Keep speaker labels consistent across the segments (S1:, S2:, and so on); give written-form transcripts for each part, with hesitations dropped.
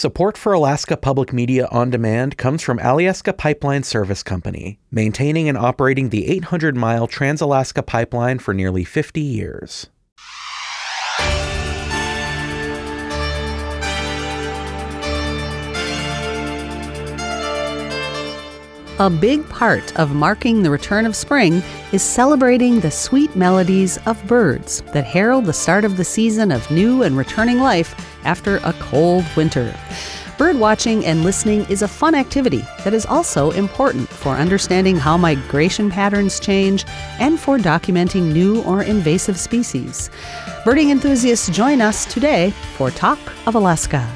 S1: Support for Alaska Public Media On Demand comes from Alyeska Pipeline Service Company, maintaining and operating the 800-mile Trans-Alaska Pipeline for nearly 50 years.
S2: A big part of marking the return of spring is celebrating the sweet melodies of birds that herald the start of the season of new and returning life after a cold winter. Bird watching and listening is a fun activity that is also important for understanding how migration patterns change and for documenting new or invasive species. Birding enthusiasts join us today for Talk of Alaska.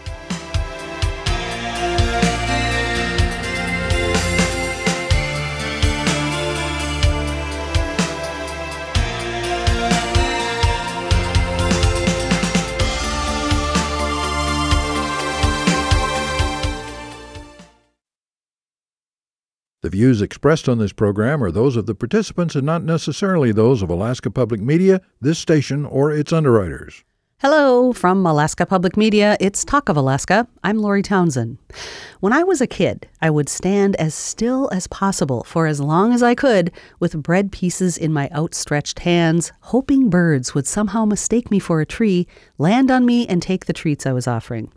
S3: The views expressed on this program are those of the participants and not necessarily those of Alaska Public Media, this station, or its underwriters.
S2: Hello, from Alaska Public Media, it's Talk of Alaska. I'm Lori Townsend. When I was a kid, I would stand as still as possible for as long as I could with bread pieces in my outstretched hands, hoping birds would somehow mistake me for a tree, land on me, and take the treats I was offering.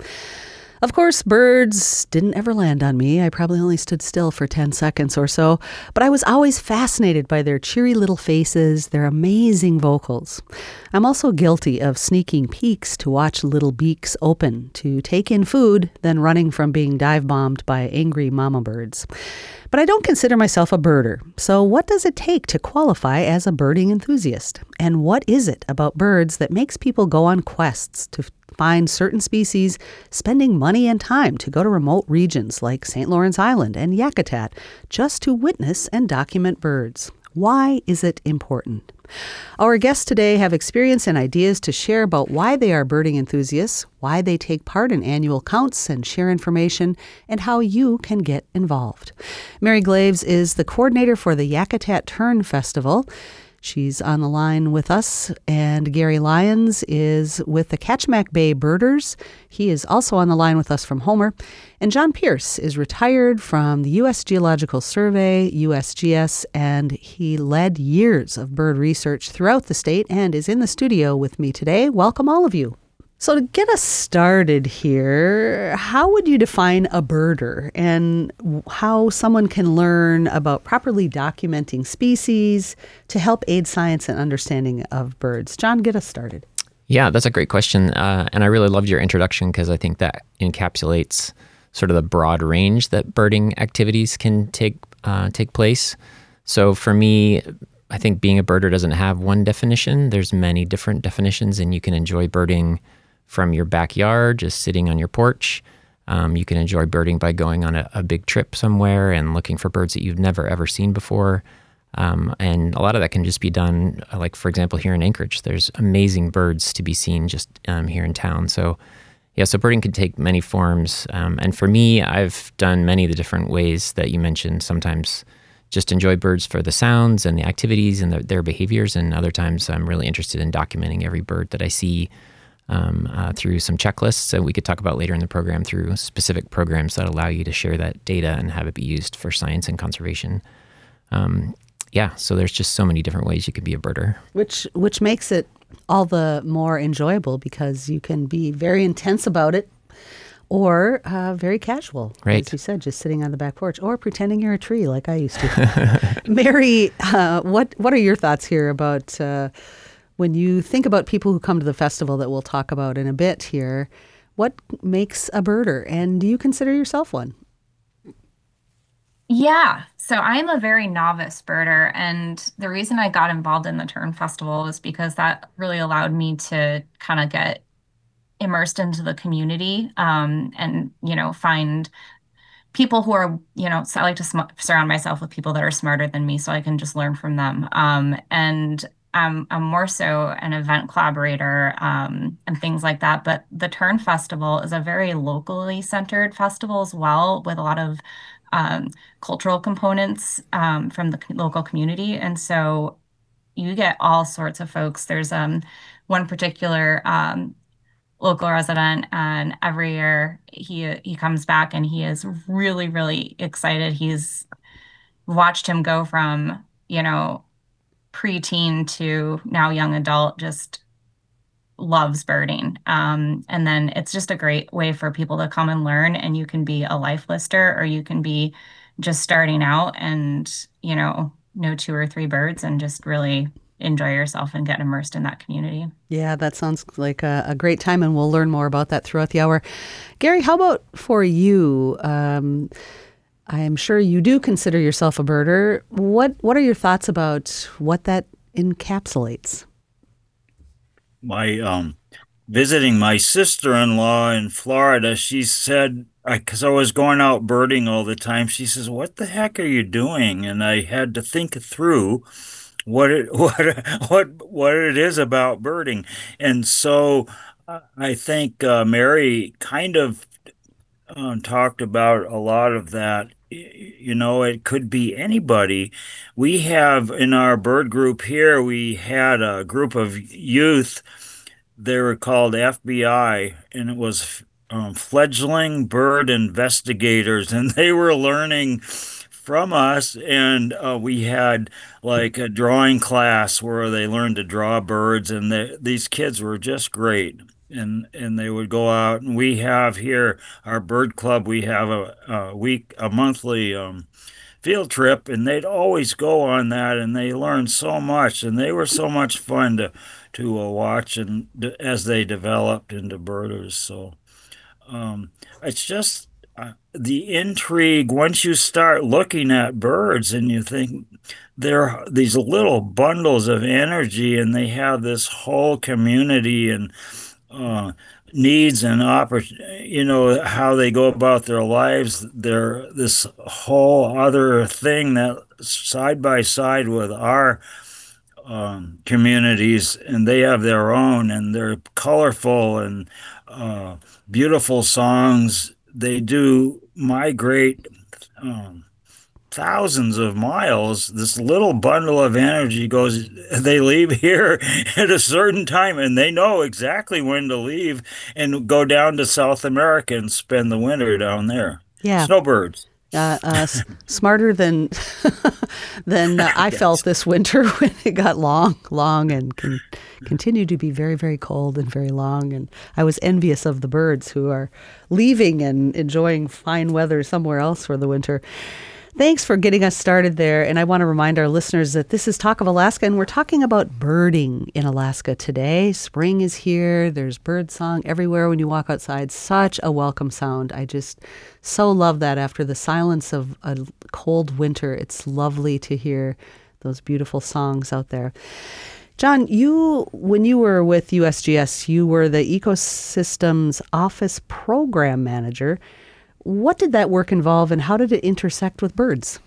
S2: Of course, birds didn't ever land on me. I probably only stood still for 10 seconds or so, but I was always fascinated by their cheery little faces, their amazing vocals. I'm also guilty of sneaking peeks to watch little beaks open, to take in food, then running from being dive-bombed by angry mama birds. But I don't consider myself a birder. So what does it take to qualify as a birding enthusiast? And what is it about birds that makes people go on quests to find certain species, spending money and time to go to remote regions like St. Lawrence Island and Yakutat just to witness and document birds? Why is it important? Our guests today have experience and ideas to share about why they are birding enthusiasts, why they take part in annual counts and share information, and how you can get involved. Mary Glaves is the coordinator for the Yakutat Tern Festival. She's on the line with us, and Gary Lyons is with the Kachemak Bay Birders. He is also on the line with us from Homer. And John Pierce is retired from the U.S. Geological Survey, USGS, and he led years of bird research throughout the state and is in the studio with me today. Welcome, all of you. So to get us started here, how would you define a birder and how someone can learn about properly documenting species to help aid science and understanding of birds? John, get us started.
S4: Yeah, that's a great question. And I really loved your introduction because I think that encapsulates sort of the broad range that birding activities can take place. So for me, I think being a birder doesn't have one definition. There's many different definitions, and you can enjoy birding from your backyard, just sitting on your porch. You can enjoy birding by going on a big trip somewhere and looking for birds that you've never, ever seen before. And a lot of that can just be done, like, for example, here in Anchorage. There's amazing birds to be seen just here in town. So, yeah, so birding can take many forms. And for me, I've done many of the different ways that you mentioned. Sometimes just enjoy birds for the sounds and the activities and their behaviors. And other times I'm really interested in documenting every bird that I see through some checklists that we could talk about later in the program, through specific programs that allow you to share that data and have it be used for science and conservation. So there's just so many different ways you could be a birder.
S2: Which makes it all the more enjoyable because you can be very intense about it or very casual,
S4: right?
S2: As you said, just sitting on the back porch or pretending you're a tree like I used to. Mary, what are your thoughts here about when you think about people who come to the festival that we'll talk about in a bit here? What makes a birder, and do you consider yourself one?
S5: Yeah, so I'm a very novice birder, and the reason I got involved in the Tern Festival is because that really allowed me to kind of get immersed into the community, and find people who are, so I like to surround myself with people that are smarter than me so I can just learn from them. And I'm more so an event collaborator, and things like that. But the Tern Festival is a very locally centered festival as well, with a lot of cultural components from the local community. And so you get all sorts of folks. There's one particular local resident, and every year he comes back and he is really, really excited. He's watched him go from, preteen to now young adult, just loves birding. And then it's just a great way for people to come and learn, and you can be a life lister or you can be just starting out and, know two or three birds and just really enjoy yourself and get immersed in that community.
S2: Yeah, that sounds like a great time, and we'll learn more about that throughout the hour. Gary, how about for you? I am sure you do consider yourself a birder. What are your thoughts about what that encapsulates?
S6: My visiting my sister-in-law in Florida, she said, because I was going out birding all the time, she says, "What the heck are you doing?" And I had to think through what it what it is about birding. And so I think Mary kind of talked about a lot of that. It could be anybody. We have in our bird group here, we had a group of youth. They were called FBI, and it was fledgling bird investigators, and they were learning from us. And we had like a drawing class where they learned to draw birds, and these kids were just great. And they would go out, and we have here our bird club. We have a monthly field trip, and they'd always go on that, and they learned so much, and they were so much fun to watch and as they developed into birders. So it's just the intrigue once you start looking at birds and you think they're these little bundles of energy, and they have this whole community and uh, needs and how they go about their lives. They're this whole other thing that side by side with our communities, and they have their own, and they're colorful and uh, beautiful songs. They do migrate um, thousands of miles. This little bundle of energy goes, they leave here at a certain time, and they know exactly when to leave and go down to South America and spend the winter down there.
S2: Yeah.
S6: Snowbirds.
S2: Smarter than I felt
S6: Yes.
S2: this winter when it got long, and continue to be very, very cold and very long. And I was envious of the birds who are leaving and enjoying fine weather somewhere else for the winter. Thanks for getting us started there. And I want to remind our listeners that this is Talk of Alaska, and we're talking about birding in Alaska today. Spring is here. There's bird song everywhere when you walk outside. Such a welcome sound. I just so love that after the silence of a cold winter. It's lovely to hear those beautiful songs out there. John, when you were with USGS, you were the Ecosystems Office Program Manager. What did that work involve, and how did it intersect with birds?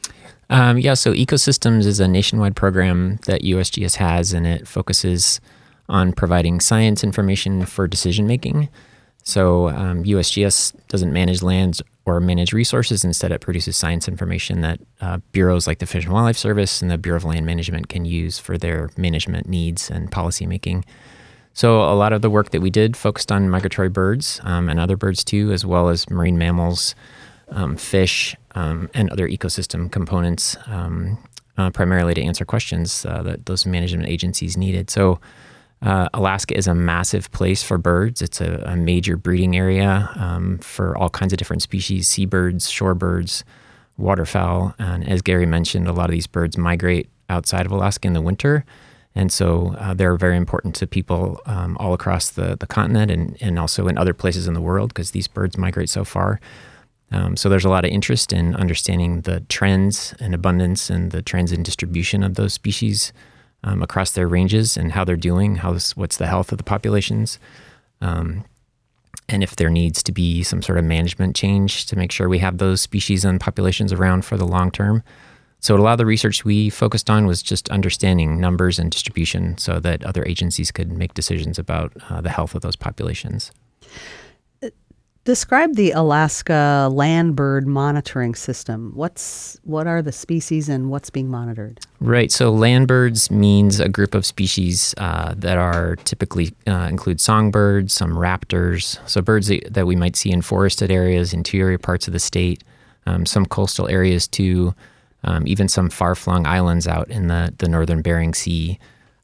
S4: So Ecosystems is a nationwide program that USGS has, and it focuses on providing science information for decision making. So USGS doesn't manage lands or manage resources. Instead, it produces science information that bureaus like the Fish and Wildlife Service and the Bureau of Land Management can use for their management needs and policy making. So a lot of the work that we did focused on migratory birds and other birds too, as well as marine mammals, fish, and other ecosystem components, primarily to answer questions that those management agencies needed. So Alaska is a massive place for birds. It's a major breeding area for all kinds of different species: seabirds, shorebirds, waterfowl. And as Gary mentioned, a lot of these birds migrate outside of Alaska in the winter. And so they're very important to people all across the continent and also in other places in the world, because these birds migrate so far. So there's a lot of interest in understanding the trends in abundance and the trends in distribution of those species across their ranges and how they're doing, what's the health of the populations, and if there needs to be some sort of management change to make sure we have those species and populations around for the long term. So a lot of the research we focused on was just understanding numbers and distribution so that other agencies could make decisions about the health of those populations.
S2: Describe the Alaska land bird monitoring system. What are the species and what's being monitored?
S4: Right. So land birds means a group of species that are typically include songbirds, some raptors, so birds that we might see in forested areas, interior parts of the state, some coastal areas too, even some far-flung islands out in the northern Bering Sea.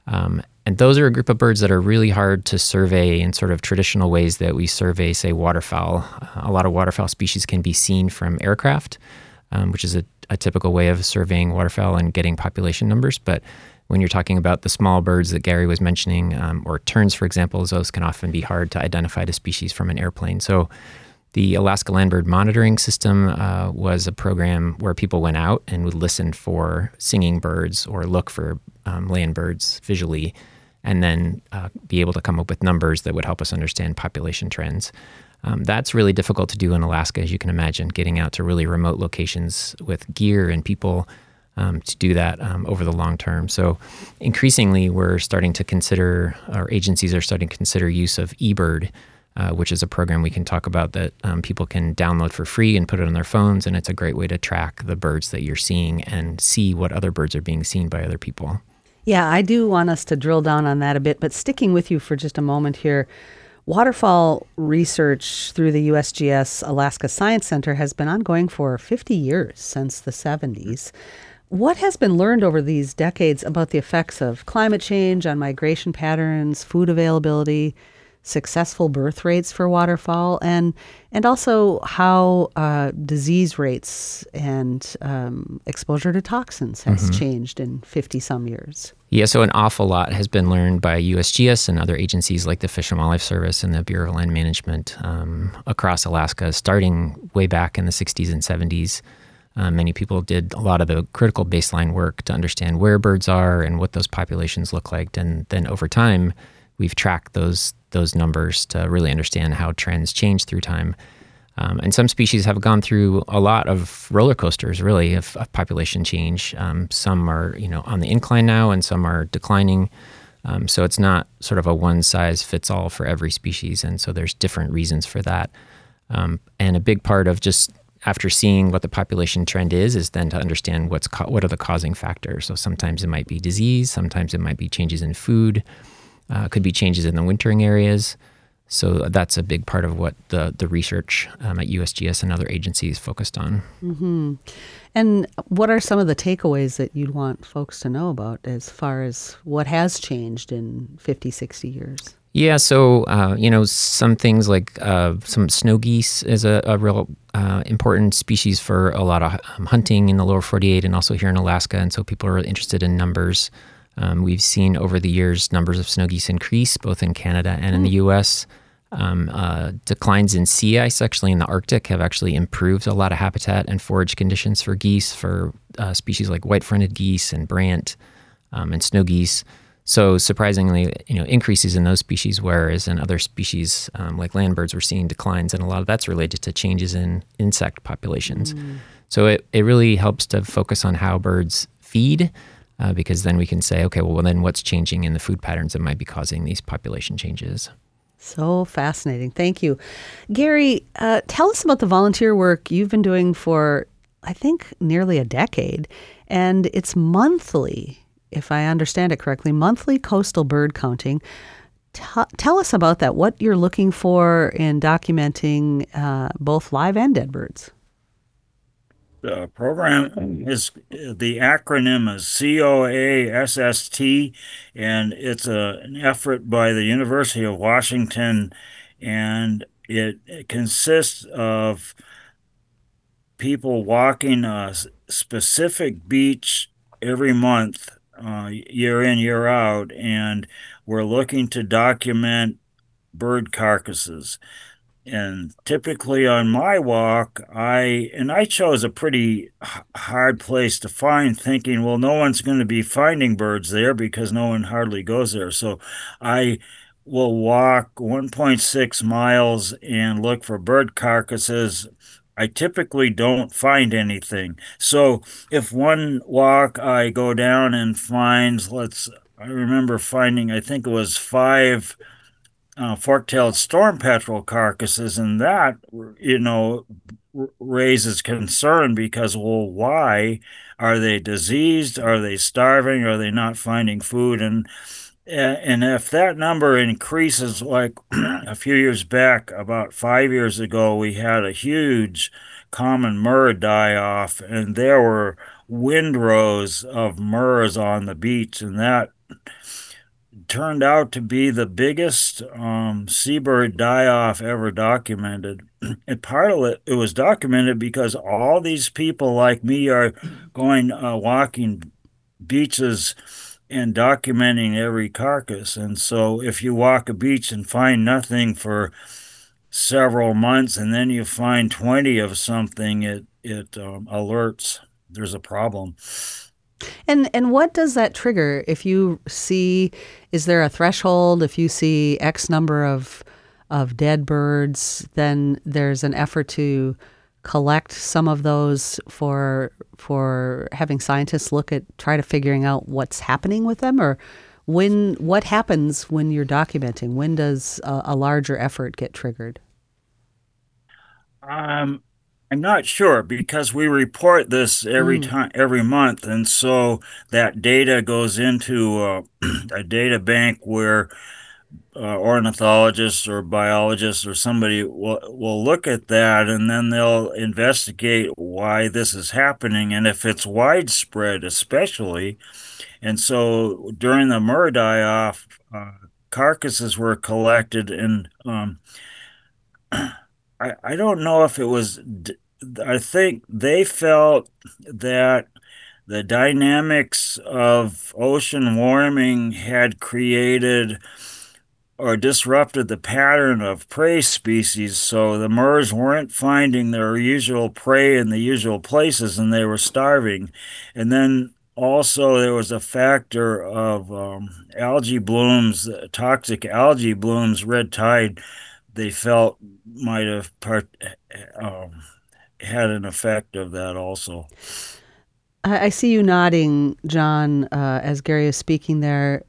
S4: And those are a group of birds that are really hard to survey in sort of traditional ways that we survey, say, waterfowl. A lot of waterfowl species can be seen from aircraft, which is a typical way of surveying waterfowl and getting population numbers. But when you're talking about the small birds that Gary was mentioning, or terns, for example, those can often be hard to identify the species from an airplane. So the Alaska Land Bird Monitoring System was a program where people went out and would listen for singing birds or look for land birds visually, and then be able to come up with numbers that would help us understand population trends. That's really difficult to do in Alaska, as you can imagine, getting out to really remote locations with gear and people to do that over the long term. So increasingly, we're starting to consider, our agencies are starting to consider use of eBird, which is a program we can talk about that people can download for free and put it on their phones. And it's a great way to track the birds that you're seeing and see what other birds are being seen by other people.
S2: Yeah, I do want us to drill down on that a bit, but sticking with you for just a moment here, waterfowl research through the USGS Alaska Science Center has been ongoing for 50 years, since the 70s. What has been learned over these decades about the effects of climate change on migration patterns, food availability, successful birth rates for waterfowl, and also how disease rates and exposure to toxins has changed in 50-some years?
S4: Yeah, so an awful lot has been learned by USGS and other agencies like the Fish and Wildlife Service and the Bureau of Land Management across Alaska, starting way back in the 60s and 70s. Many people did a lot of the critical baseline work to understand where birds are and what those populations look like. And then over time, we've tracked those numbers to really understand how trends change through time. And some species have gone through a lot of roller coasters, really, of population change. Some are, on the incline now, and some are declining. So it's not sort of a one-size-fits-all for every species, and so there's different reasons for that. And a big part of just after seeing what the population trend is then to understand what are the causing factors. So sometimes it might be disease, sometimes it might be changes in food, could be changes in the wintering areas. So that's a big part of what the research at USGS and other agencies focused on.
S2: Mm-hmm. And what are some of the takeaways that you'd want folks to know about as far as what has changed in 50, 60 years?
S4: Yeah, so, some things like some snow geese is a real important species for a lot of hunting in the lower 48 and also here in Alaska. And so people are interested in numbers. We've seen over the years numbers of snow geese increase both in Canada and in the U.S. Declines in sea ice actually in the Arctic have actually improved a lot of habitat and forage conditions for geese, for species like white-fronted geese and brant and snow geese. So surprisingly, increases in those species, whereas in other species like land birds, we're seeing declines, and a lot of that's related to changes in insect populations. So it really helps to focus on how birds feed, because then we can say, okay, well then what's changing in the food patterns that might be causing these population changes?
S2: So fascinating. Thank you. Gary, tell us about the volunteer work you've been doing for, I think, nearly a decade, and it's monthly. If I understand it correctly, monthly coastal bird counting. Tell us about that, what you're looking for in documenting both live and dead birds.
S6: The program is, the acronym is COASST, and it's an effort by the University of Washington, and it consists of people walking a specific beach every month, year in, year out, and we're looking to document bird carcasses. And typically on my walk, I chose a pretty hard place to find, thinking, well, no one's going to be finding birds there because no one hardly goes there. So I will walk 1.6 miles and look for bird carcasses. I typically don't find anything. So if one walk I go down and find, I remember finding, I think it was 5 fork-tailed storm petrel carcasses, and that, you know, raises concern because, well, why are they diseased? Are they starving? Are they not finding food? And if that number increases, like a few years back, about 5 years ago, we had a huge common murre die off, and there were windrows of murres on the beach, and that turned out to be the biggest seabird die-off ever documented. And part of it was documented because all these people like me are going walking beaches and documenting every carcass. And so if you walk a beach and find nothing for several months and then you find 20 of something, it alerts there's a problem.
S2: And what does that trigger? If you see, is there a threshold? If you see X number of dead birds, then there's an effort to collect some of those for having scientists try to figuring out what's happening with them, or what happens when you're documenting? When does a larger effort get triggered?
S6: Um, I'm not sure because we report this every
S2: Mm.
S6: time, every month, and so that data goes into a data bank where ornithologists or biologists or somebody will look at that, and then they'll investigate why this is happening and if it's widespread, especially. And so during the murre die-off, carcasses were collected, and I don't know if it was. I think they felt that the dynamics of ocean warming had created or disrupted the pattern of prey species. So the murres weren't finding their usual prey in the usual places and they were starving. And then also there was a factor of algae blooms, toxic algae blooms, red tide, they felt might have um, had an effect of that also.
S2: I see you nodding, John, as Gary is speaking there.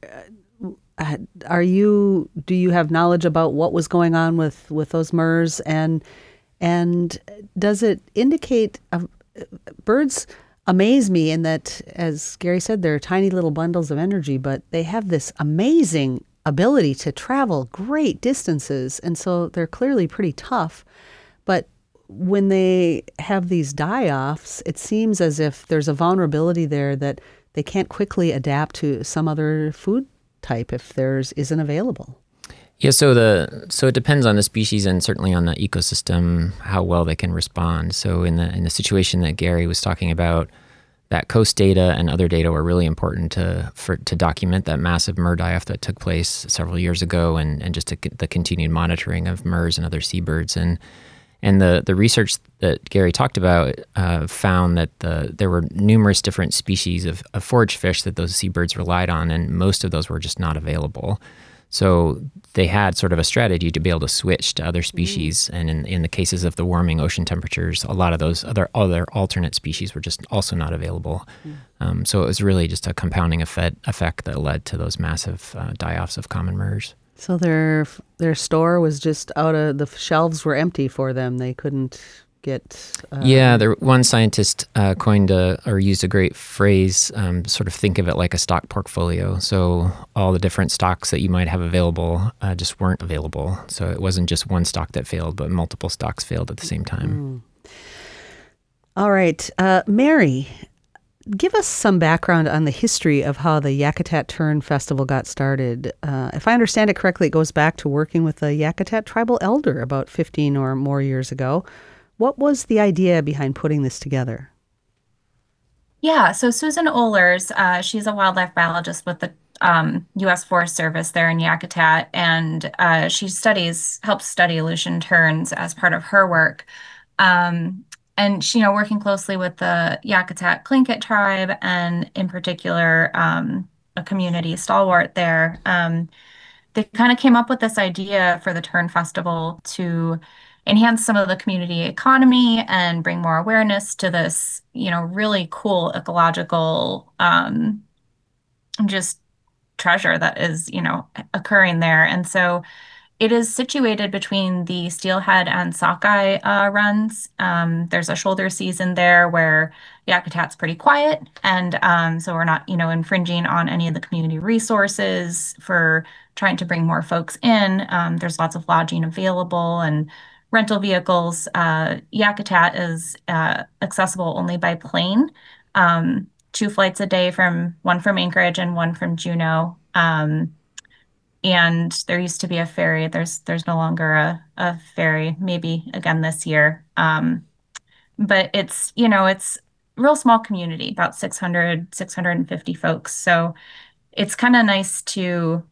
S2: Do you have knowledge about what was going on with those murres, and does it indicate birds amaze me in that, as Gary said, they're tiny little bundles of energy, but they have this amazing ability to travel great distances, and so they're clearly pretty tough. But when they have these die-offs, it seems as if there's a vulnerability there that they can't quickly adapt to some other food type if theirs isn't available.
S4: Yeah, so it depends on the species and certainly on the ecosystem how well they can respond. So in the situation that Gary was talking about, that coast data and other data were really important to document that massive murre die-off that took place several years ago, and just the continued monitoring of murres and other seabirds. And the research that Gary talked about found that there were numerous different species of forage fish that those seabirds relied on, and most of those were just not available. So they had sort of a strategy to be able to switch to other species. And in the cases of the warming ocean temperatures, a lot of those other alternate species were just also not available. So it was really just a compounding effect that led to those massive die-offs of common murres.
S2: So their store was just the shelves were empty for them. They couldn't get.
S4: One scientist coined or used a great phrase. Sort of think of it like a stock portfolio. So all the different stocks that you might have available just weren't available. So it wasn't just one stock that failed, but multiple stocks failed at the same time.
S2: All right, Mary. Give us some background on the history of how the Yakutat Tern Festival got started. If I understand it correctly, it goes back to working with a Yakutat tribal elder about 15 or more years ago. What was the idea behind putting this together?
S5: Yeah, so Susan Ohlers, she's a wildlife biologist with the U.S. Forest Service there in Yakutat, and she helps study Aleutian terns as part of her work. And she, working closely with the Yakutat Tlingit tribe, and in particular, a community stalwart there, they kind of came up with this idea for the Tern Festival to enhance some of the community economy and bring more awareness to this, really cool ecological just treasure that is, occurring there. And so It is situated between the Steelhead and Sockeye runs. There's a shoulder season there where Yakutat's pretty quiet, and so we're not, infringing on any of the community resources for trying to bring more folks in. There's lots of lodging available and rental vehicles. Yakutat is accessible only by plane. 2 flights a day one from Anchorage and one from Juneau. And there used to be a ferry. There's no longer a ferry, maybe again this year. But it's a real small community, about 650 folks. So it's kind of nice to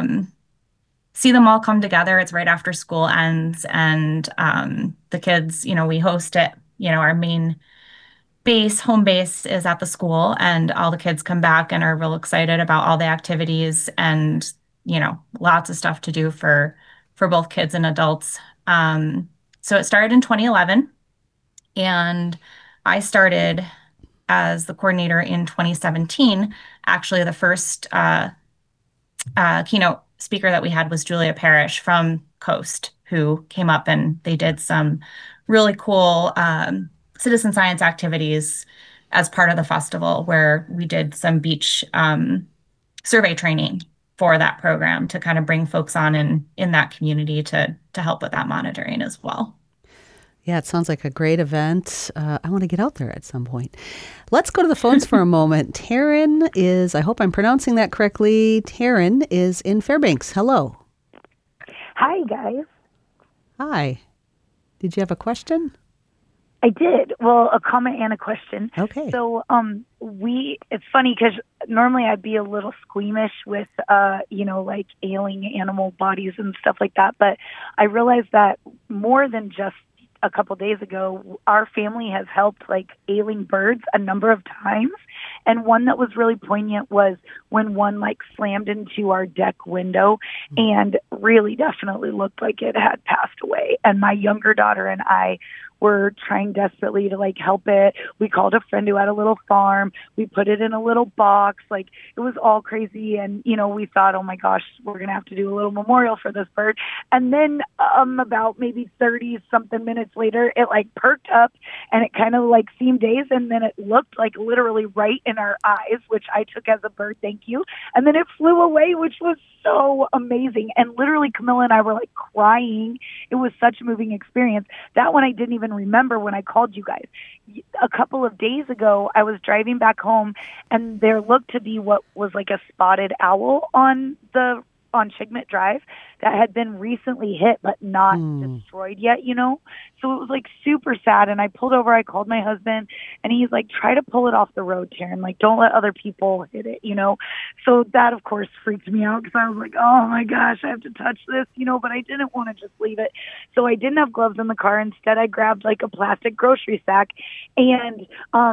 S5: see them all come together. It's right after school ends, and the kids, we host it. Our main home base is at the school, and all the kids come back and are real excited about all the activities and, lots of stuff to do for both kids and adults. So it started in 2011, and I started as the coordinator in 2017. Actually, the first keynote speaker that we had was Julia Parrish from Coast, who came up and they did some really cool citizen science activities as part of the festival, where we did some beach survey training for that program to kind of bring folks on in that community to help with that monitoring as well.
S2: Yeah, it sounds like a great event. I want to get out there at some point. Let's go to the phones for a moment. Taryn is, I hope I'm pronouncing that correctly. Taryn is in Fairbanks. Hello.
S7: Hi, guys.
S2: Hi. Did you have a question?
S7: I did. Well, a comment and a question.
S2: Okay.
S7: So, it's funny because normally I'd be a little squeamish with, like ailing animal bodies and stuff like that. But I realized that more than just a couple days ago, our family has helped like ailing birds a number of times. And one that was really poignant was when one like slammed into our deck window and really definitely looked like it had passed away. And my younger daughter and I were trying desperately to like help it. We called a friend who had a little farm. We put it in a little box. Like it was all crazy. And, we thought, oh my gosh, we're going to have to do a little memorial for this bird. And then about maybe 30 something minutes later, it like perked up and it kind of like seemed dazed. And then it looked like literally right in our eyes, which I took as a bird, thank you. And then it flew away, which was so amazing. And literally Camilla and I were like crying. It was such a moving experience. That one I didn't even remember when I called you guys. A couple of days ago, I was driving back home and there looked to be what was like a spotted owl on Chigmit Drive that had been recently hit but not destroyed yet, So it was like super sad. And I pulled over, I called my husband and he's like, try to pull it off the road, Taryn. Like, don't let other people hit it, So that of course freaked me out because I was like, oh my gosh, I have to touch this, but I didn't want to just leave it. So I didn't have gloves in the car. Instead, I grabbed like a plastic grocery sack and,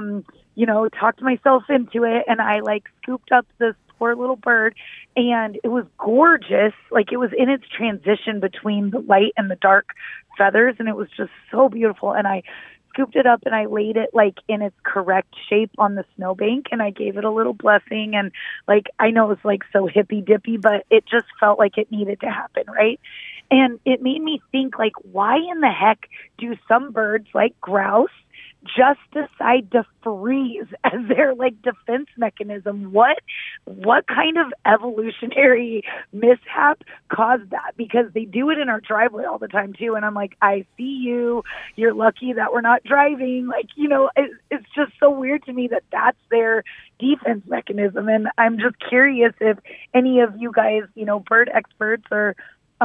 S7: talked myself into it. And I like scooped up this poor little bird, and it was gorgeous. Like it was in its transition between the light and the dark feathers, and it was just so beautiful. And I scooped it up and I laid it like in its correct shape on the snowbank, and I gave it a little blessing. And like, I know it's like so hippy dippy, but it just felt like it needed to happen, right? And it made me think, like, why in the heck do some birds like grouse just decide to freeze as their like defense mechanism? What kind of evolutionary mishap caused that? Because they do it in our driveway all the time too. And I'm like, I see you. You're lucky that we're not driving. Like, it's just so weird to me that that's their defense mechanism. And I'm just curious if any of you guys, bird experts or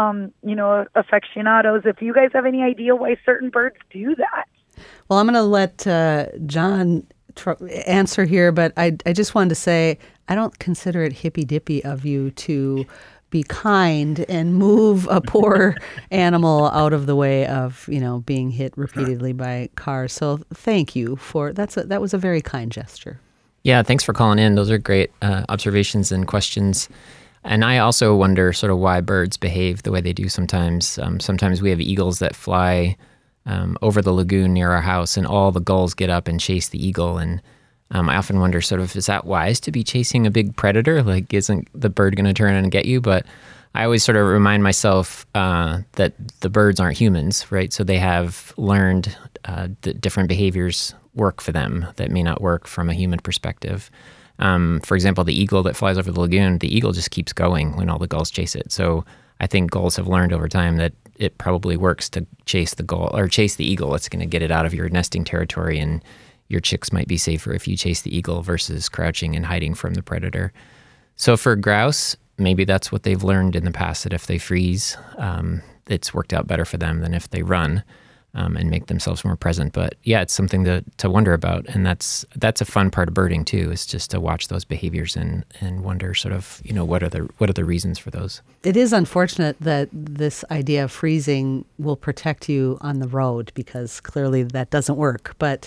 S7: aficionados, if you guys have any idea why certain birds do that.
S2: Well, I'm going to let John answer here, but I just wanted to say I don't consider it hippy-dippy of you to be kind and move a poor animal out of the way of, being hit repeatedly by cars. So thank you for that was a very kind gesture.
S4: Yeah, thanks for calling in. Those are great observations and questions. And I also wonder sort of why birds behave the way they do sometimes. Sometimes we have eagles that fly over the lagoon near our house, and all the gulls get up and chase the eagle. And I often wonder sort of, is that wise to be chasing a big predator? Like, isn't the bird going to turn and get you? But I always sort of remind myself that the birds aren't humans, right? So they have learned that different behaviors work for them that may not work from a human perspective. For example, the eagle that flies over the lagoon, the eagle just keeps going when all the gulls chase it. So I think gulls have learned over time that it probably works to chase the gull or chase the eagle. It's going to get it out of your nesting territory, and your chicks might be safer if you chase the eagle versus crouching and hiding from the predator. So for grouse, maybe that's what they've learned in the past, that if they freeze, it's worked out better for them than if they run and make themselves more present. But yeah, it's something to wonder about. And that's a fun part of birding too, is just to watch those behaviors and wonder sort of, what are the reasons for those.
S2: It is unfortunate that this idea of freezing will protect you on the road, because clearly that doesn't work. But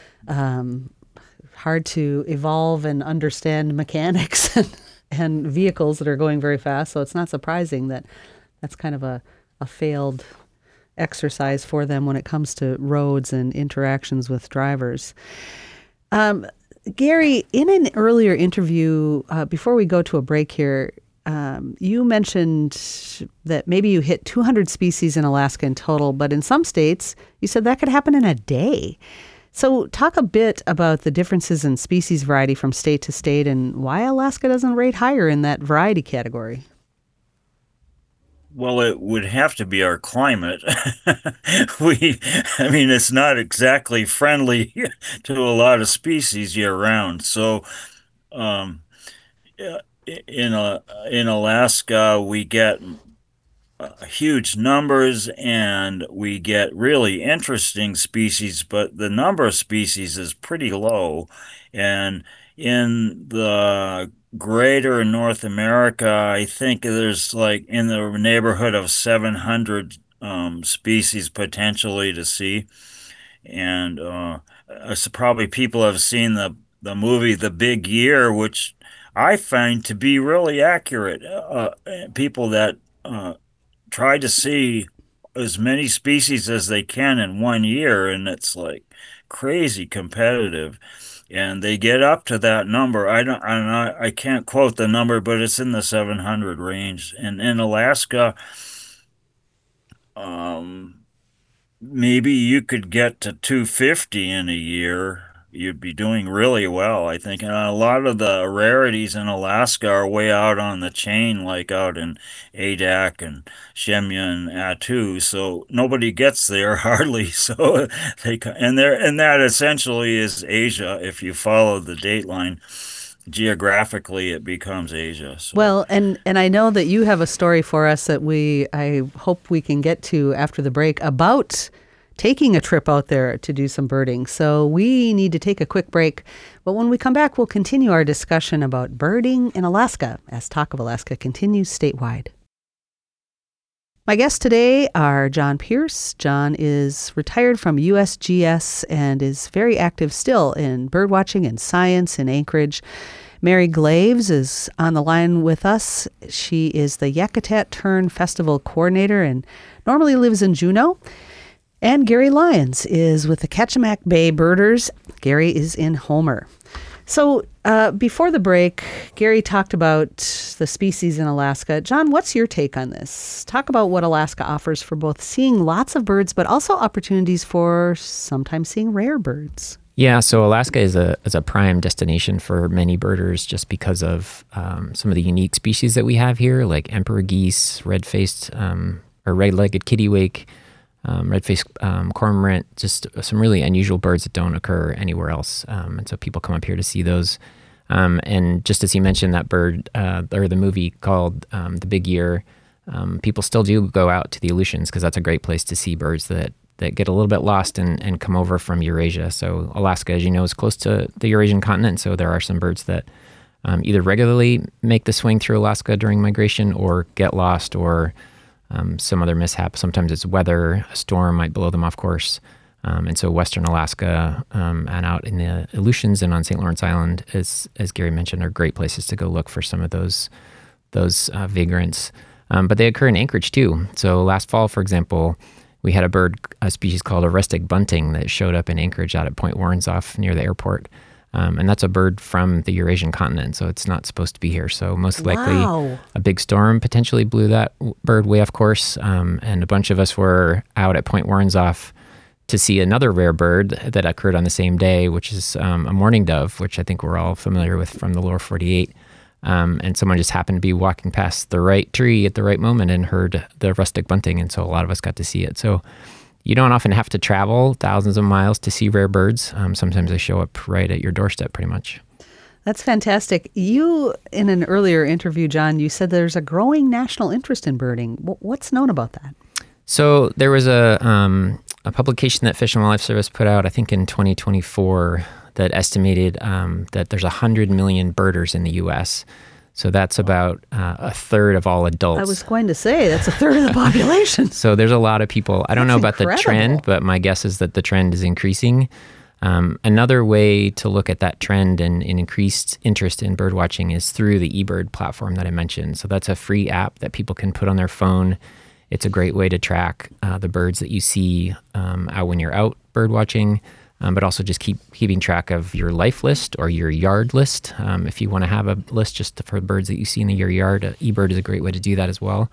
S2: hard to evolve and understand mechanics and vehicles that are going very fast. So it's not surprising that that's kind of a failed exercise for them when it comes to roads and interactions with drivers. Gary, in an earlier interview, before we go to a break here, you mentioned that maybe you hit 200 species in Alaska in total, but in some states, you said that could happen in a day. So talk a bit about the differences in species variety from state to state and why Alaska doesn't rate higher in that variety category.
S6: Well, it would have to be our climate. It's not exactly friendly to a lot of species year round. So, yeah, in Alaska, we get huge numbers and we get really interesting species, but the number of species is pretty low. And in the greater North America, I think there's like in the neighborhood of 700 species potentially to see. And so probably people have seen the movie The Big Year, which I find to be really accurate. People that try to see as many species as they can in 1 year, and it's like crazy competitive. And they get up to that number. I can't quote the number, but it's in the 700 range. And in Alaska, maybe you could get to 250 in a year. You'd be doing really well, I think. And a lot of the rarities in Alaska are way out on the chain, like out in Adak and Shemya and Attu. So nobody gets there hardly. So and that essentially is Asia. If you follow the date line, geographically, it becomes Asia. So.
S2: Well, and I know that you have a story for us that I hope we can get to after the break about taking a trip out there to do some birding. So we need to take a quick break. But when we come back, we'll continue our discussion about birding in Alaska as Talk of Alaska continues statewide. My guests today are John Pierce. John is retired from USGS and is very active still in birdwatching and science in Anchorage. Mary Glaves is on the line with us. She is the Yakutat Tern Festival coordinator and normally lives in Juneau. And Gary Lyons is with the Kachemak Bay Birders. Gary is in Homer. So before the break, Gary talked about the species in Alaska. John, what's your take on this? Talk about what Alaska offers for both seeing lots of birds, but also opportunities for sometimes seeing rare birds.
S4: Yeah, so Alaska is a prime destination for many birders just because of some of the unique species that we have here, like emperor geese, red-faced or red-legged kittiwake, red-faced cormorant, just some really unusual birds that don't occur anywhere else. And so people come up here to see those. And just as you mentioned, that bird, or the movie called The Big Year, people still do go out to the Aleutians because that's a great place to see birds that get a little bit lost and come over from Eurasia. So Alaska, as you know, is close to the Eurasian continent. So there are some birds that either regularly make the swing through Alaska during migration or get lost or some other mishap. Sometimes it's weather, a storm might blow them off course. And so Western Alaska and out in the Aleutians and on St. Lawrence Island, as Gary mentioned, are great places to go look for some of those vagrants. But they occur in Anchorage too. So last fall, for example, we had a species called a rustic bunting that showed up in Anchorage out at Point Warrenzoff near the airport. And that's a bird from the Eurasian continent, so it's not supposed to be here. So most likely
S2: Wow.
S4: a big storm potentially blew that bird way off course. And a bunch of us were out at Point Warrenzoff to see another rare bird that occurred on the same day, which is a mourning dove, which I think we're all familiar with from the lower 48. And someone just happened to be walking past the right tree at the right moment and heard the rustic bunting, and so a lot of us got to see it. So you don't often have to travel thousands of miles to see rare birds. Sometimes they show up right at your doorstep pretty much.
S2: That's fantastic. You, in an earlier interview, John, you said there's a growing national interest in birding. What's known about that?
S4: So there was a publication that Fish and Wildlife Service put out, I think in 2024, that estimated that there's 100 million birders in the U.S., so that's about a third of all adults.
S2: I was going to say, that's a third of the population.
S4: So there's a lot of people. I don't know about
S2: incredible.
S4: the trend, but my guess is that the trend is increasing. Another way to look at that trend and increased interest in bird watching is through the eBird platform that I mentioned. So that's a free app that people can put on their phone. It's a great way to track the birds that you see out when you're out bird watching. But also just keeping track of your life list or your yard list. If you want to have a list just for birds that you see in your yard, eBird is a great way to do that as well.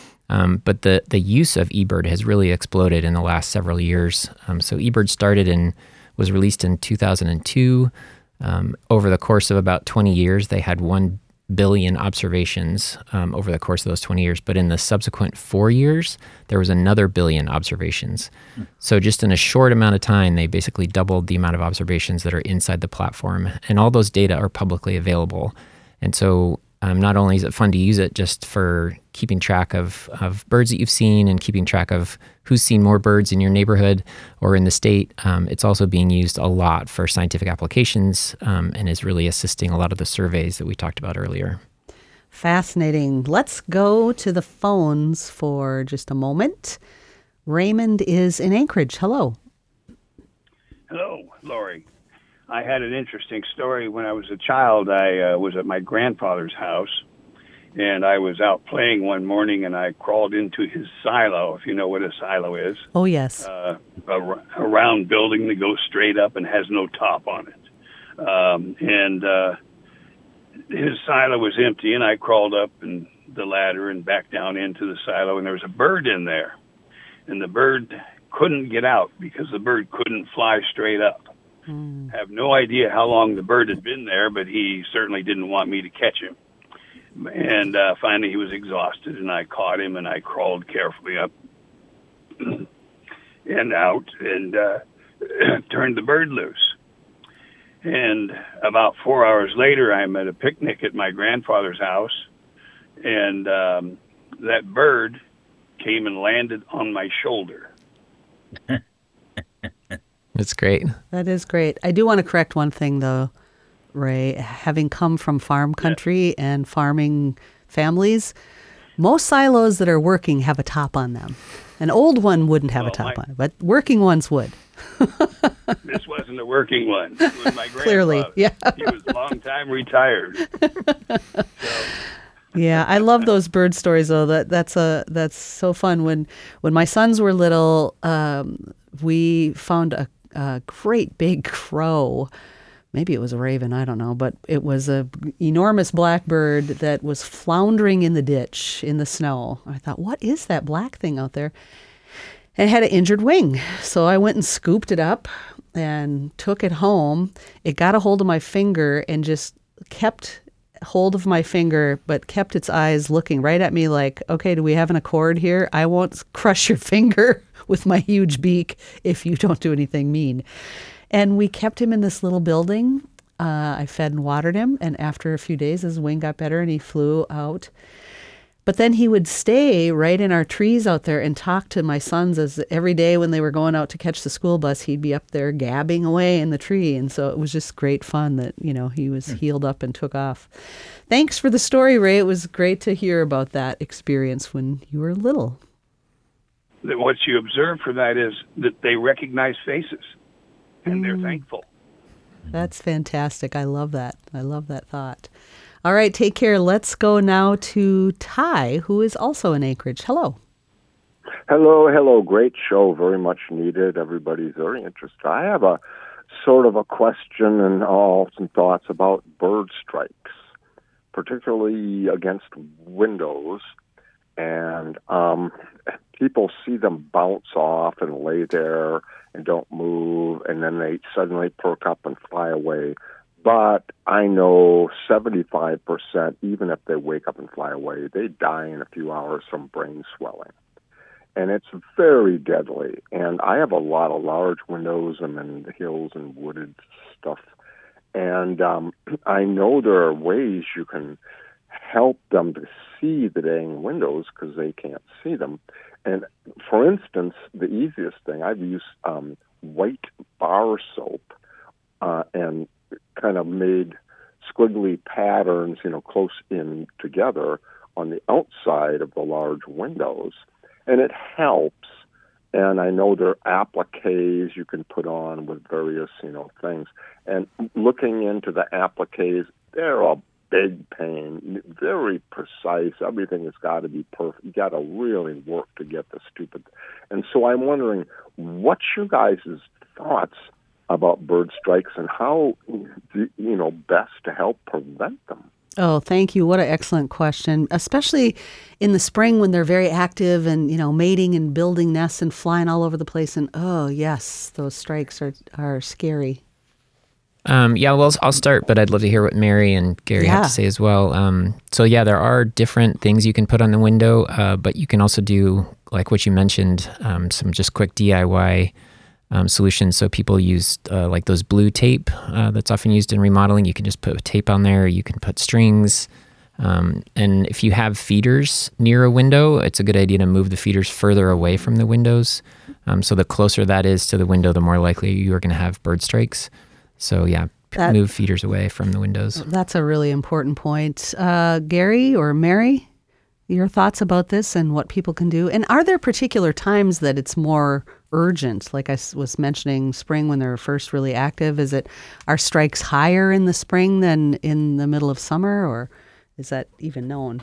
S4: But the use of eBird has really exploded in the last several years. So eBird was released in 2002. Over the course of about 20 years, they had 1 billion observations over the course of those 20 years. But in the subsequent 4 years, there was another billion observations. So just in a short amount of time, they basically doubled the amount of observations that are inside the platform. And all those data are publicly available. And so not only is it fun to use it just for keeping track of birds that you've seen and keeping track of who's seen more birds in your neighborhood or in the state, it's also being used a lot for scientific applications and is really assisting a lot of the surveys that we talked about earlier.
S2: Fascinating. Let's go to the phones for just a moment. Raymond is in Anchorage. Hello.
S8: Hello, Lori. I had an interesting story. When I was a child, I was at my grandfather's house, and I was out playing one morning, and I crawled into his silo, if you know what a silo is.
S2: Oh, yes.
S8: A round building that goes straight up and has no top on it. His silo was empty, and I crawled up the ladder and back down into the silo, and there was a bird in there. And the bird couldn't get out because the bird couldn't fly straight up. Have no idea how long the bird had been there, but he certainly didn't want me to catch him. And finally he was exhausted, and I caught him, and I crawled carefully up and out and turned the bird loose. And about 4 hours later, I'm at a picnic at my grandfather's house, and that bird came and landed on my shoulder.
S4: It's great.
S2: That is great. I do want to correct one thing, though, Ray. Having come from farm country and farming families, most silos that are working have a top on them. An old one wouldn't have a top on it, but working ones would.
S8: This wasn't a working one. It was my grandfather.
S2: Clearly, yeah.
S8: He was a long time retired.
S2: Yeah, I love those bird stories, though. That's so fun. When my sons were little, we found a great big crow. Maybe it was a raven, I don't know, but it was a enormous blackbird that was floundering in the ditch in the snow. I thought, what is that black thing out there? And it had an injured wing. So I went and scooped it up and took it home. It got a hold of my finger and just kept hold of my finger, but kept its eyes looking right at me like, okay, do we have an accord here? I won't crush your finger with my huge beak if you don't do anything mean. And we kept him in this little building. I fed and watered him, and after a few days, his wing got better and he flew out. But then he would stay right in our trees out there and talk to my sons as every day when they were going out to catch the school bus, he'd be up there gabbing away in the tree. And so it was just great fun that, he was healed up and took off. Thanks for the story, Ray. It was great to hear about that experience when you were little.
S8: What you observe from that is that they recognize faces, and they're thankful.
S2: That's fantastic. I love that. I love that thought. All right, take care. Let's go now to Ty, who is also in Anchorage. Hello.
S9: Hello. Great show. Very much needed. Everybody's very interested. I have a sort of a question and some thoughts about bird strikes, particularly against windows. And people see them bounce off and lay there and don't move, and then they suddenly perk up and fly away. But I know 75%, even if they wake up and fly away, they die in a few hours from brain swelling. And it's very deadly. And I have a lot of large windows. I'm in the hills and wooded stuff. And I know there are ways you can help them to see the dang windows because they can't see them. And for instance, the easiest thing, I've used white bar soap and kind of made squiggly patterns, close in together on the outside of the large windows. And it helps. And I know there are appliques you can put on with various, things. And looking into the appliques, they're a big pain, very precise. Everything has got to be perfect. You got to really work to get the stupid. And so I'm wondering, what's your guys' thoughts about bird strikes and how, best to help prevent them?
S2: Oh, thank you. What an excellent question, especially in the spring when they're very active and, mating and building nests and flying all over the place. And, oh, yes, those strikes are scary.
S4: Well, I'll start, but I'd love to hear what Mary and Gary have to say as well. There are different things you can put on the window, but you can also do, like what you mentioned, some just quick DIY solutions. So people use like those blue tape that's often used in remodeling. You can just put tape on there. You can put strings. And if you have feeders near a window, it's a good idea to move the feeders further away from the windows. So the closer that is to the window, the more likely you are going to have bird strikes. So move feeders away from the windows.
S2: That's a really important point. Gary or Mary, your thoughts about this and what people can do? And are there particular times that it's more urgent? Like I was mentioning, spring when they're first really active. Are strikes higher in the spring than in the middle of summer, or is that even known?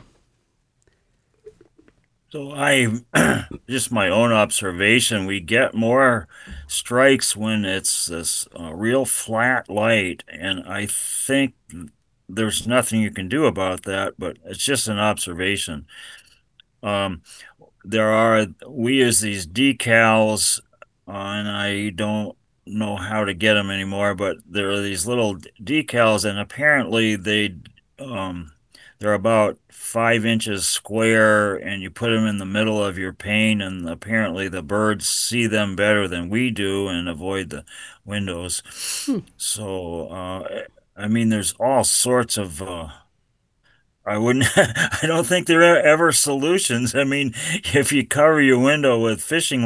S6: So just my own observation, we get more strikes when it's this real flat light, and I think there's nothing you can do about that, but it's just an observation. We use these decals, and I don't know how to get them anymore, but there are these little decals, and apparently they're about 5 inches square, and you put them in the middle of your pane, and apparently the birds see them better than we do and avoid the windows. So, there's all sorts of, I don't think there are ever solutions. If you cover your window with fishing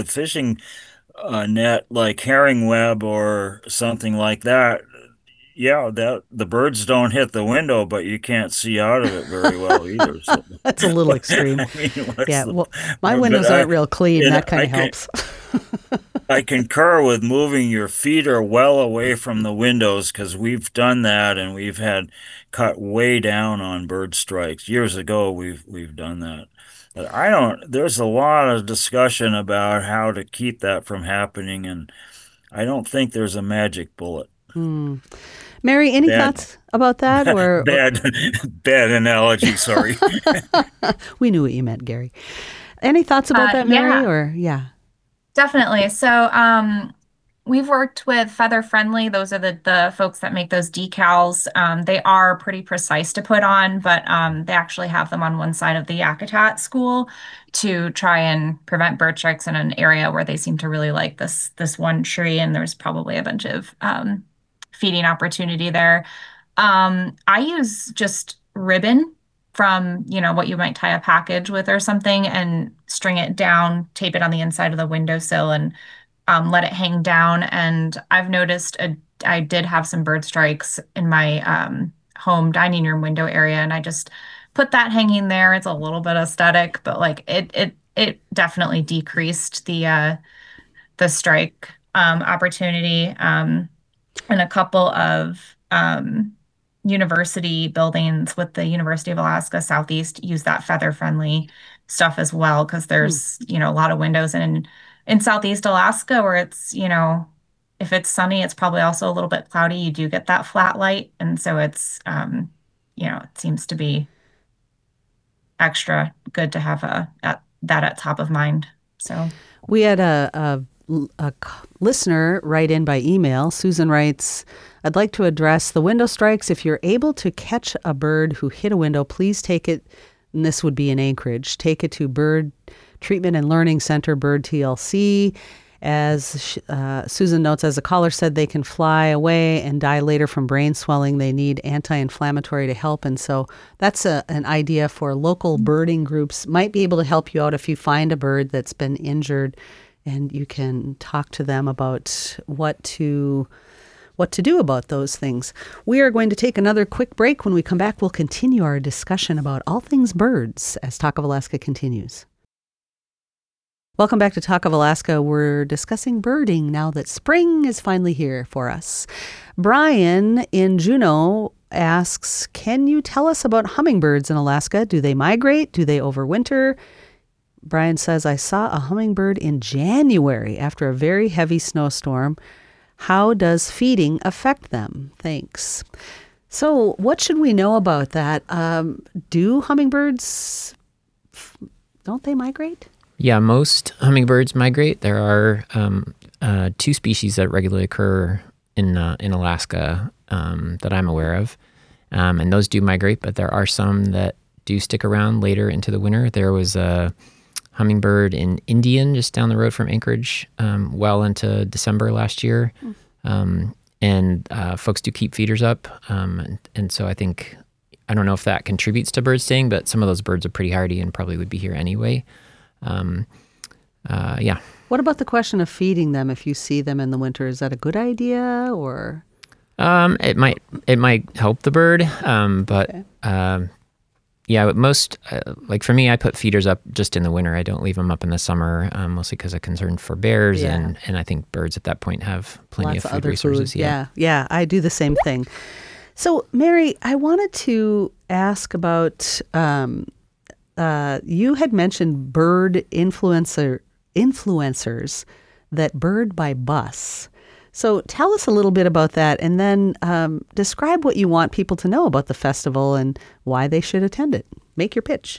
S6: net, like herring web or something like that, that the birds don't hit the window, but you can't see out of it very well either. So.
S2: That's a little extreme. My windows aren't real clean. That kind of helps.
S6: I concur with moving your feeder well away from the windows, because we've done that and we've had cut way down on bird strikes. Years ago, we've done that. But there's a lot of discussion about how to keep that from happening, and I don't think there's a magic bullet.
S2: Mary, any thoughts about that? Or
S6: bad analogy, sorry.
S2: We knew what you meant, Gary. Any thoughts about that, Mary?
S5: Definitely. So we've worked with Feather Friendly. Those are the folks that make those decals. They are pretty precise to put on, but they actually have them on one side of the Yakutat school to try and prevent bird strikes in an area where they seem to really like this one tree, and there's probably a bunch of feeding opportunity there. I use just ribbon from, what you might tie a package with or something, and string it down, tape it on the inside of the windowsill, and let it hang down. And I've noticed I did have some bird strikes in my home dining room window area, and I just put that hanging there. It's a little bit aesthetic, but like it definitely decreased the strike opportunity. And a couple of university buildings with the University of Alaska Southeast use that feather-friendly stuff as well, because there's a lot of windows in Southeast Alaska where it's if it's sunny, it's probably also a little bit cloudy. You do get that flat light. And so it's, it seems to be extra good to have that at top of mind. So
S2: we had listener write in by email. Susan writes, I'd like to address the window strikes. If you're able to catch a bird who hit a window, please take it, and this would be in Anchorage, take it to Bird Treatment and Learning Center, Bird TLC. As Susan notes, as the caller said, they can fly away and die later from brain swelling. They need anti-inflammatory to help. And so that's an idea for local birding groups. Might be able to help you out if you find a bird that's been injured, and you can talk to them about what to do about those things. We are going to take another quick break. When we come back, we'll continue our discussion about all things birds as Talk of Alaska continues. Welcome back to Talk of Alaska. We're discussing birding now that spring is finally here for us. Brian in Juneau asks, can you tell us about hummingbirds in Alaska? Do they migrate? Do they overwinter? Brian says, I saw a hummingbird in January after a very heavy snowstorm. How does feeding affect them? Thanks. So what should we know about that? Do hummingbirds, don't they migrate?
S4: Yeah, most hummingbirds migrate. There are two species that regularly occur in Alaska that I'm aware of, and those do migrate, but there are some that do stick around later into the winter. There was a hummingbird in Indian, just down the road from Anchorage, well into December last year, and folks do keep feeders up, and so I don't know if that contributes to birds staying, but some of those birds are pretty hardy and probably would be here anyway. Yeah.
S2: What about the question of feeding them if you see them in the winter? Is that a good idea, or?
S4: It might help the bird, but
S2: okay.
S4: Yeah, most like for me, I put feeders up just in the winter. I don't leave them up in the summer, mostly because I'm concerned for bears, and I think birds at that point have plenty
S2: Lots
S4: of food
S2: other
S4: resources.
S2: Food. Yeah, I do the same thing. So, Mary, I wanted to ask about. You had mentioned bird influencers that bird by bus. So tell us a little bit about that, and then describe what you want people to know about the festival and why they should attend it. Make your pitch.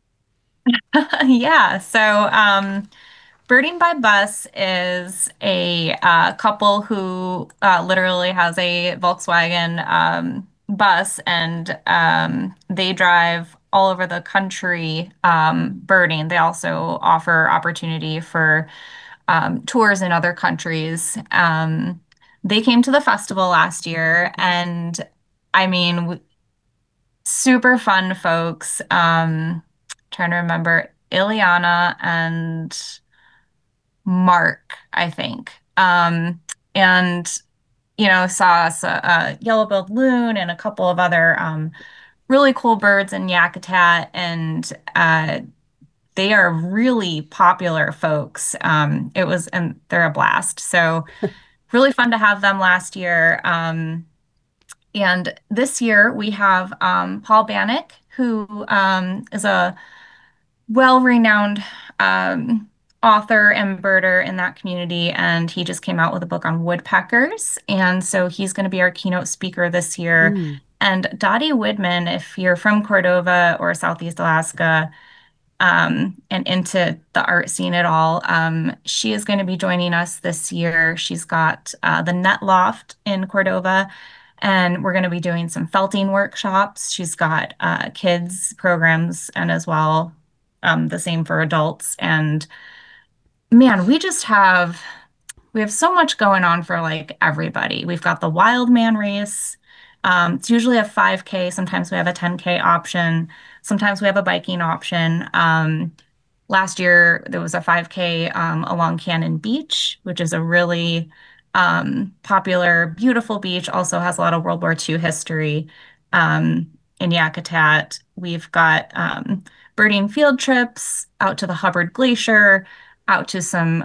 S5: Yeah. So Birding by Bus is a couple who literally has a Volkswagen bus, and they drive all over the country birding. They also offer opportunity for tours in other countries. They came to the festival last year, and I mean, super fun folks. Trying to remember Ileana and Mark, I think. And saw us a yellow-billed loon and a couple of other really cool birds in Yakutat, and they are really popular folks. And they're a blast. So really fun to have them last year. And this year we have Paul Bannock, who is a well-renowned author and birder in that community, and he just came out with a book on woodpeckers, and so he's going to be our keynote speaker this year. And Dottie Woodman, if you're from Cordova or Southeast Alaska, and into the art scene at all, she is going to be joining us this year. She's got the Net Loft in Cordova, and we're going to be doing some felting workshops. She's got kids programs, and as well the same for adults. And man, we have so much going on for like everybody. We've got the Wild Man race. It's usually a 5K. Sometimes we have a 10K option. Sometimes we have a biking option. Last year there was a 5K along Cannon Beach, which is a really popular, beautiful beach. Also has a lot of World War II history in Yakutat. We've got birding field trips out to the Hubbard Glacier, out to some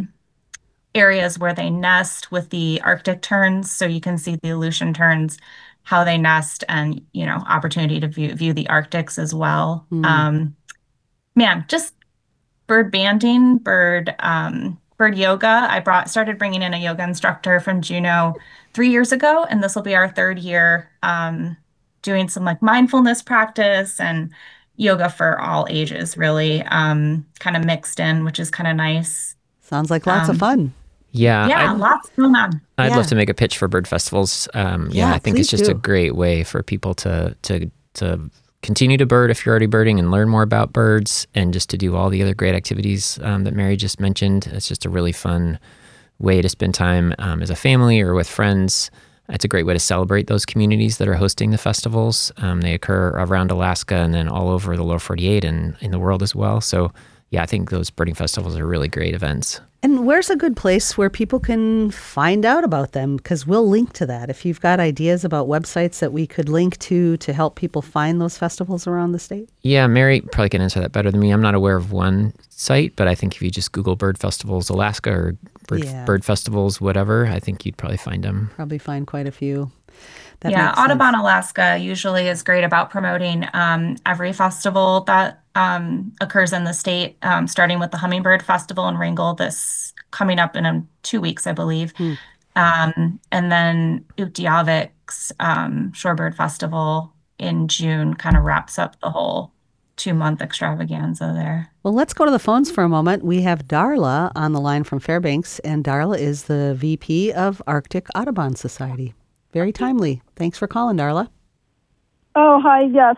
S5: areas where they nest with the Arctic terns, so you can see the Aleutian terns, how they nest, and opportunity to view the Arctics as well. Man, just bird banding, bird bird yoga. Started bringing in a yoga instructor from Juneau 3 years ago, and this will be our third year doing some like mindfulness practice and yoga for all ages, really, kind of mixed in, which is kind of nice.
S2: Sounds like lots of fun.
S4: Yeah,
S5: lots going on.
S4: I'd love to make a pitch for bird festivals. I think it's just a great way for people to continue to bird if you're already birding and learn more about birds, and just to do all the other great activities that Mary just mentioned. It's just a really fun way to spend time as a family or with friends. It's a great way to celebrate those communities that are hosting the festivals. They occur around Alaska and then all over the lower 48 and in the world as well. So yeah, I think those birding festivals are really great events.
S2: And where's a good place where people can find out about them? Because we'll link to that. If you've got ideas about websites that we could link to help people find those festivals around the state?
S4: Yeah, Mary probably can answer that better than me. I'm not aware of one site, but I think if you just Google Bird Festivals Alaska or Bird Festivals, whatever, I think you'd probably find them.
S2: Probably find quite a few.
S5: Audubon Alaska usually is great about promoting every festival that occurs in the state, starting with the Hummingbird Festival in Wrangell this coming up in 2 weeks, I believe. And then Utqiagvik's Shorebird Festival in June kind of wraps up the whole 2-month extravaganza there.
S2: Well, let's go to the phones for a moment. We have Darla on the line from Fairbanks, and Darla is the VP of Arctic Audubon Society. Very timely. Thanks for calling, Darla.
S10: Oh, hi. Yes.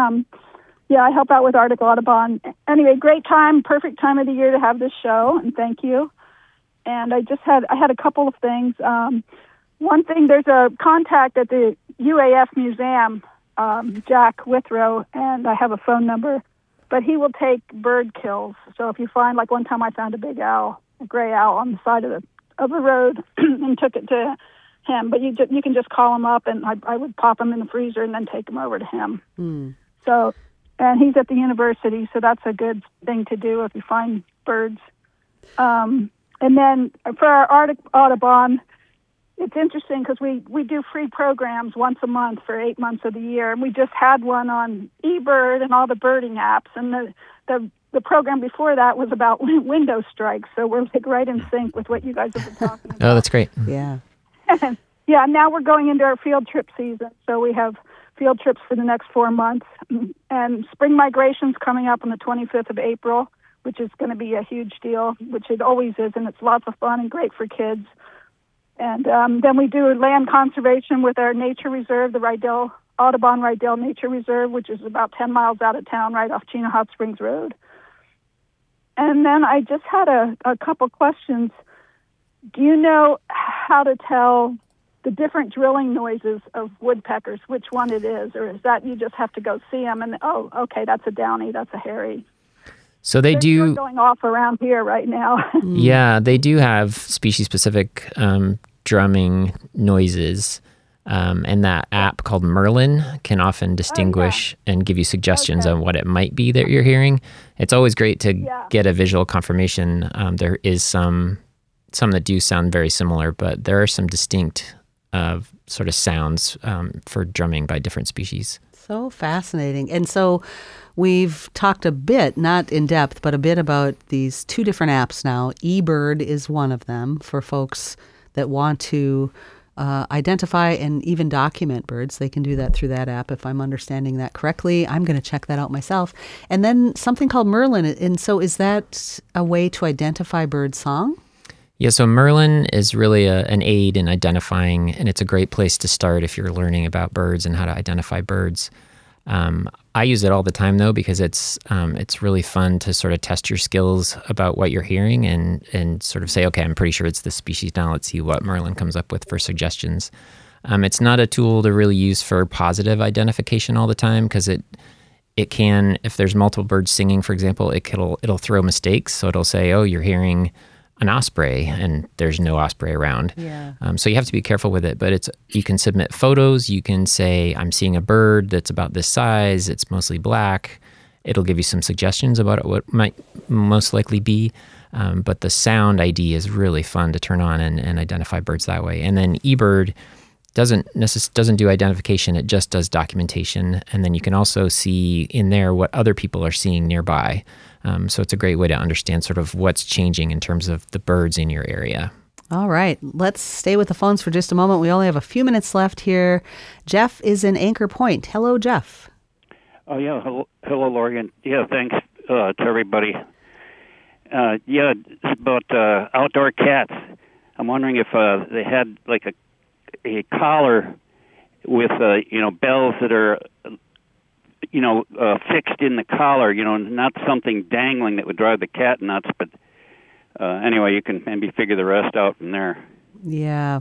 S10: I help out with Arctic Audubon. Anyway, great time, perfect time of the year to have this show, and thank you. And I had a couple of things. One thing, there's a contact at the UAF Museum, Jack Withrow, and I have a phone number, but he will take bird kills. So if you find, like one time I found a big owl, a gray owl on the side of the road and took it to him, but you can just call him up, and I would pop him in the freezer and then take him over to him. So, and he's at the university, so that's a good thing to do if you find birds. And then for our Arctic Audubon, it's interesting because we do free programs once a month for 8 months of the year, and we just had one on eBird and all the birding apps, and the program before that was about window strikes, so we're like right in sync with what you guys have been talking about.
S4: Oh, that's great.
S2: Yeah.
S10: Yeah, now we're going into our field trip season, so we have field trips for the next 4 months. And spring migration's coming up on the 25th of April, which is going to be a huge deal, which it always is, and it's lots of fun and great for kids. And then we do land conservation with our nature reserve, the Audubon Rydell Nature Reserve, which is about 10 miles out of town, right off Chena Hot Springs Road. And then I just had a couple questions. Do you know how to tell the different drilling noises of woodpeckers, which one it is? Or is that you just have to go see them and, oh, okay, that's a downy, that's a hairy?
S4: So they're
S10: going off around here right now.
S4: Yeah, they do have species-specific drumming noises. And that app called Merlin can often distinguish and give you suggestions on what it might be that you're hearing. It's always great to get a visual confirmation. There is some that do sound very similar, but there are some distinct sort of sounds for drumming by different species.
S2: So fascinating. And so we've talked a bit, not in depth, but a bit about these two different apps now. eBird is one of them for folks that want to identify and even document birds. They can do that through that app, if I'm understanding that correctly. I'm going to check that out myself. And then something called Merlin. And so is that a way to identify bird song?
S4: Yeah, so Merlin is really an aid in identifying, and it's a great place to start if you're learning about birds and how to identify birds. I use it all the time, though, because it's really fun to sort of test your skills about what you're hearing and sort of say, okay, I'm pretty sure it's this species now. Let's see what Merlin comes up with for suggestions. It's not a tool to really use for positive identification all the time because it can, if there's multiple birds singing, for example, it'll throw mistakes. So it'll say, oh, you're hearing an osprey and there's no osprey around.
S2: Yeah.
S4: So you have to be careful with it, but you can submit photos. You can say, I'm seeing a bird that's about this size. It's mostly black. It'll give you some suggestions about what might most likely be. But the sound ID is really fun to turn on and identify birds that way. And then eBird doesn't do identification. It just does documentation, and then you can also see in there what other people are seeing nearby. So it's a great way to understand sort of what's changing in terms of the birds in your area.
S2: All right, let's stay with the phones for just a moment. We only have a few minutes left here. Jeff is in Anchor Point. Hello, Jeff.
S11: Oh, yeah. Hello, Lori. And yeah, thanks to everybody. Yeah, about outdoor cats. I'm wondering if they had like a collar with, bells that are, fixed in the collar, not something dangling that would drive the cat nuts, but anyway, you can maybe figure the rest out from there.
S2: Yeah.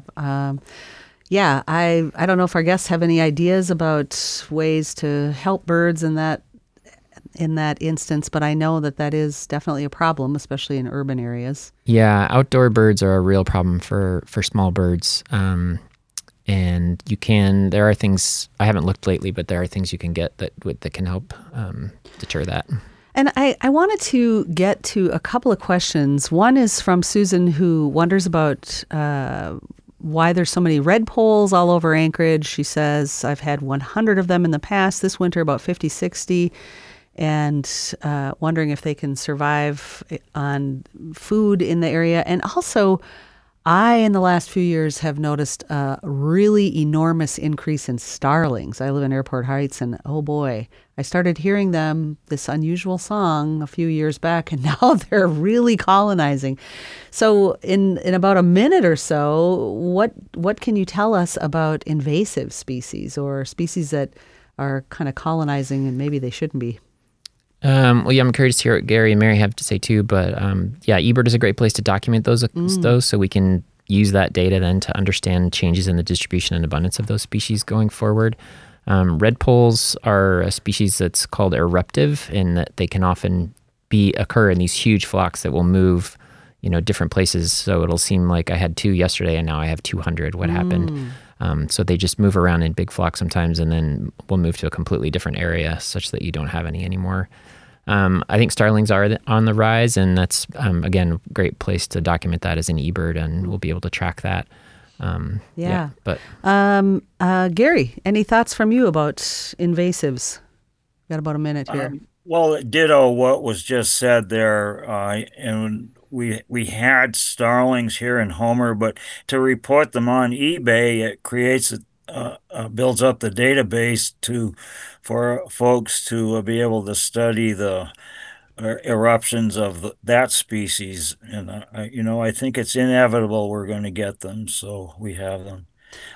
S2: I don't know if our guests have any ideas about ways to help birds in that instance, but I know that is definitely a problem, especially in urban areas.
S4: Yeah, outdoor birds are a real problem for small birds. And there are things, I haven't looked lately, but there are things you can get that can help deter that.
S2: And I wanted to get to a couple of questions. One is from Susan, who wonders about why there's so many red poles all over Anchorage. She says, I've had 100 of them in the past, this winter about 50, 60, and wondering if they can survive on food in the area. And also, I, in the last few years, have noticed a really enormous increase in starlings. I live in Airport Heights, and oh boy, I started hearing them, this unusual song, a few years back, and now they're really colonizing. So in about a minute or so, what can you tell us about invasive species or species that are kind of colonizing and maybe they shouldn't be?
S4: I'm curious to hear what Gary and Mary have to say too, but eBird is a great place to document those, so we can use that data then to understand changes in the distribution and abundance of those species going forward. Red poles are a species that's called eruptive in that they can often occur in these huge flocks that will move, different places. So it'll seem like I had 2 yesterday and now I have 200. What happened? So they just move around in big flocks sometimes, and then we'll move to a completely different area such that you don't have any anymore. I think starlings are on the rise, and that's, again, a great place to document that as an eBird, and we'll be able to track that.
S2: Gary, any thoughts from you about invasives? Got about a minute here.
S6: Well, ditto what was just said there, and we had starlings here in Homer, but to report them on eBay, it creates builds up the database for folks to be able to study the eruptions of that species, and I think it's inevitable we're going to get them, so we have them.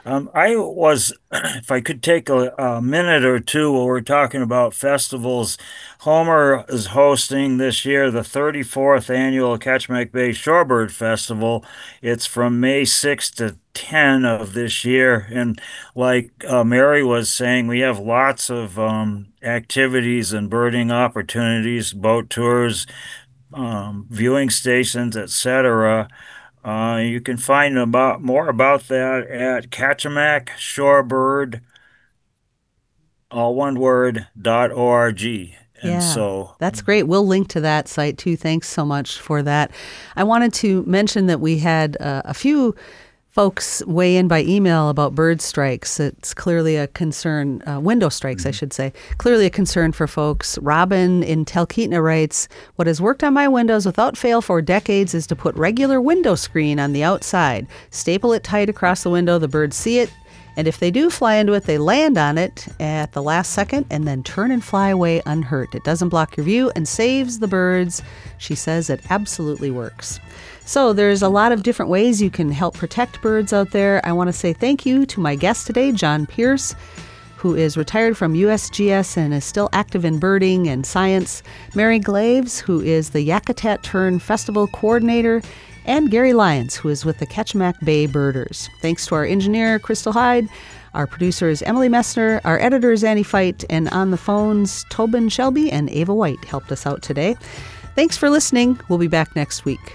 S6: If I could take a minute or two while we're talking about festivals, Homer is hosting this year the 34th annual Kachemak Bay Shorebird Festival. It's from May 6th to 10 of this year. And like Mary was saying, we have lots of activities and birding opportunities, boat tours, viewing stations, etc. You can find more about that at Kachemak Shorebird, all one word, .org. And so
S2: that's great. We'll link to that site too. Thanks so much for that. I wanted to mention that we had a few folks weigh in by email about bird strikes. It's clearly a concern, window strikes, I should say, clearly a concern for folks. Robin in Talkeetna writes, what has worked on my windows without fail for decades is to put regular window screen on the outside, staple it tight across the window, the birds see it, and if they do fly into it, they land on it at the last second and then turn and fly away unhurt. It doesn't block your view and saves the birds. She says it absolutely works. So there's a lot of different ways you can help protect birds out there. I want to say thank you to my guest today, John Pierce, who is retired from USGS and is still active in birding and science, Mary Glaves, who is the Yakutat Tern Festival Coordinator, and Gary Lyons, who is with the Kachemak Bay Birders. Thanks to our engineer, Crystal Hyde. Our producer is Emily Messner. Our editor is Annie Feit. And on the phones, Tobin Shelby and Ava White helped us out today. Thanks for listening. We'll be back next week.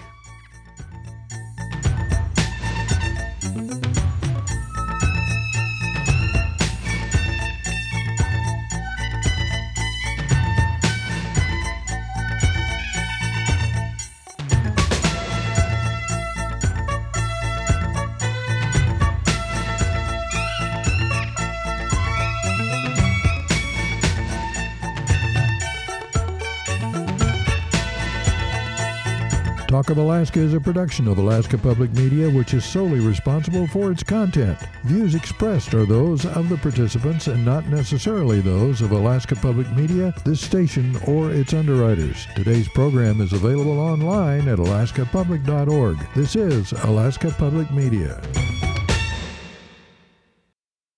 S3: Talk of Alaska is a production of Alaska Public Media, which is solely responsible for its content. Views expressed are those of the participants and not necessarily those of Alaska Public Media, this station, or its underwriters. Today's program is available online at alaskapublic.org. This is Alaska Public Media.